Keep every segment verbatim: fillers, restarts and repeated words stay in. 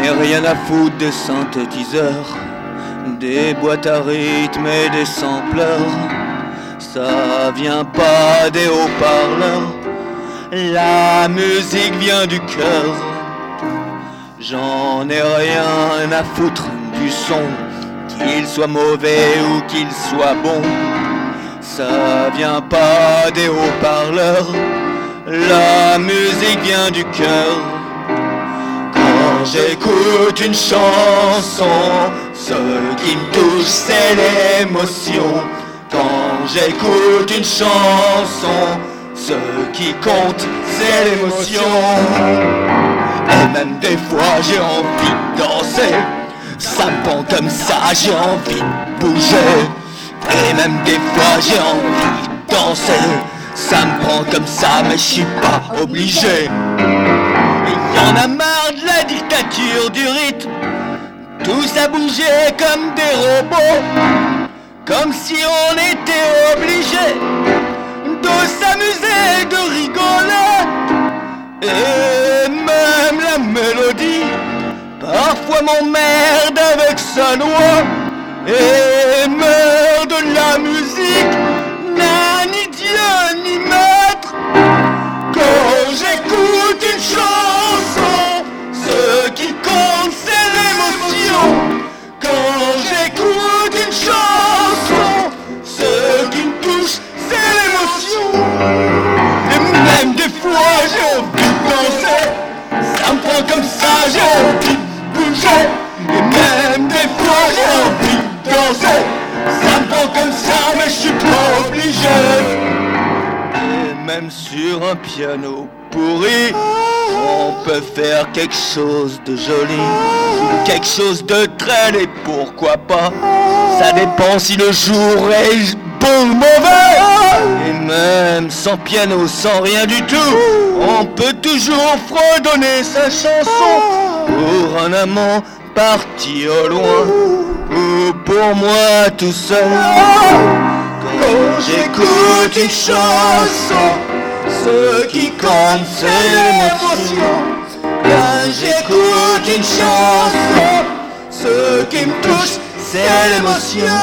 n'ai rien à foutre des synthétiseurs, des boîtes à rythme et des sampleurs. Ça vient pas des haut-parleurs, la musique vient du cœur. J'en ai rien à foutre du son, qu'il soit mauvais ou qu'il soit bon. Ça vient pas des haut-parleurs, la musique vient du cœur. Quand j'écoute une chanson, ce qui me touche c'est l'émotion. Quand j'écoute une chanson, ce qui compte c'est l'émotion. Et même des fois j'ai envie de danser, ça me prend comme ça, j'ai envie de bouger. Et même des fois j'ai envie de danser, ça me prend comme ça mais je suis pas obligé. Et y'en a marre de la dictature du rythme, tous à bouger comme des robots, comme si on était obligé de s'amuser, de rigoler. Et même la mélodie parfois m'emmerde avec sa loi. Et meurt de la musique n'a ni Dieu ni maître. Quand j'écoute une chanson, ce qui compte c'est l'émotion. Quand j'écoute une chanson, ce qui me touche c'est l'émotion. Et même des fois j'ai envie de danser, ça me prend comme ça, j'ai envie de bouger. Et même des fois j'ai envie de danser, ça me prend comme ça mais je suis pas obligé. Et même sur un piano pourri, on peut faire quelque chose de joli, quelque chose de très laid, pourquoi pas. Ça dépend si le jour est bon ou mauvais. Et même sans piano, sans rien du tout, on peut toujours fredonner sa chanson. Pour un amant parti au loin, ou pour moi tout seul. Quand j'écoute une chanson, ce qui compte c'est l'émotion. Quand j'écoute une chanson, ce qui me touche c'est l'émotion.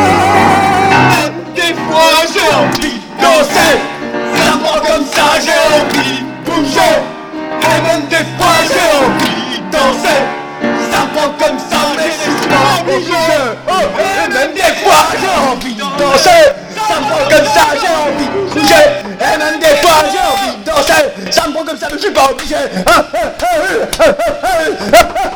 Des fois j'ai envie de danser, ça me prend comme ça, j'ai envie de bouger. Et même des fois j'ai envie de danser, ça me prend comme ça mais je suis pas obligé. Et même des fois j'ai envie de danser, ça me prend comme ça, j'ai envie de bouger. Et même des fois j'ai envie de danser, ça me prend comme ça mais je suis pas obligé.